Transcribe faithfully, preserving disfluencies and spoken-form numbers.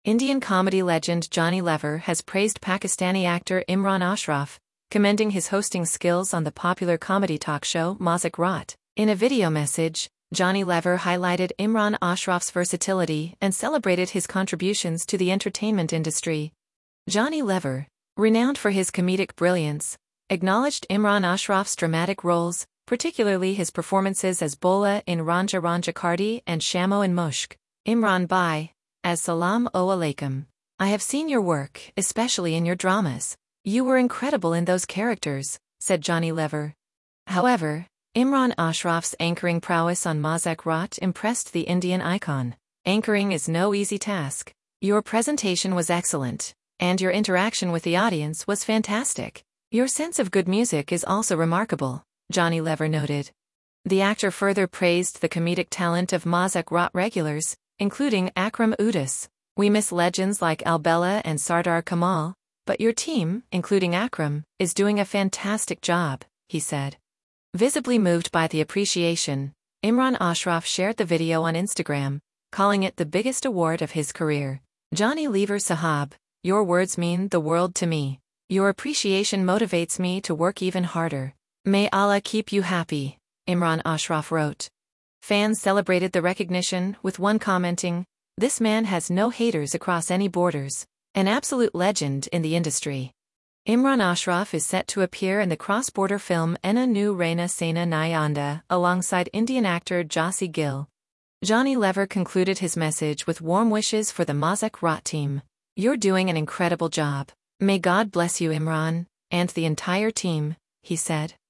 Indian comedy legend Johnny Lever has praised Pakistani actor Imran Ashraf, commending his hosting skills on the popular comedy talk show Mazak Raat. In a video message, Johnny Lever highlighted Imran Ashraf's versatility and celebrated his contributions to the entertainment industry. Johnny Lever, renowned for his comedic brilliance, acknowledged Imran Ashraf's dramatic roles, particularly his performances as Bola in Ranja Ranja Kardi and Shamo in Mushk. Imran Bhai, as Salam O Alaikum. I have seen your work, especially in your dramas. You were incredible in those characters, said Johnny Lever. However, Imran Ashraf's anchoring prowess on Mazak Raat impressed the Indian icon. Anchoring is no easy task. Your presentation was excellent, and your interaction with the audience was fantastic. Your sense of good music is also remarkable, Johnny Lever noted. The actor further praised the comedic talent of Mazak Raat regulars, including Akram Udus. We miss legends like Albella and Sardar Kamal, but your team, including Akram, is doing a fantastic job, he said. Visibly moved by the appreciation, Imran Ashraf shared the video on Instagram, calling it the biggest award of his career. Johnny Lever Sahab, your words mean the world to me. Your appreciation motivates me to work even harder. May Allah keep you happy, Imran Ashraf wrote. Fans celebrated the recognition, with one commenting, "This man has no haters across any borders. An absolute legend in the industry." Imran Ashraf is set to appear in the cross-border film Enna Nu Reina Sena Nyanda alongside Indian actor Jassi Gill. Johnny Lever concluded his message with warm wishes for the Mazak Raat team. You're doing an incredible job. May God bless you, Imran, and the entire team, he said.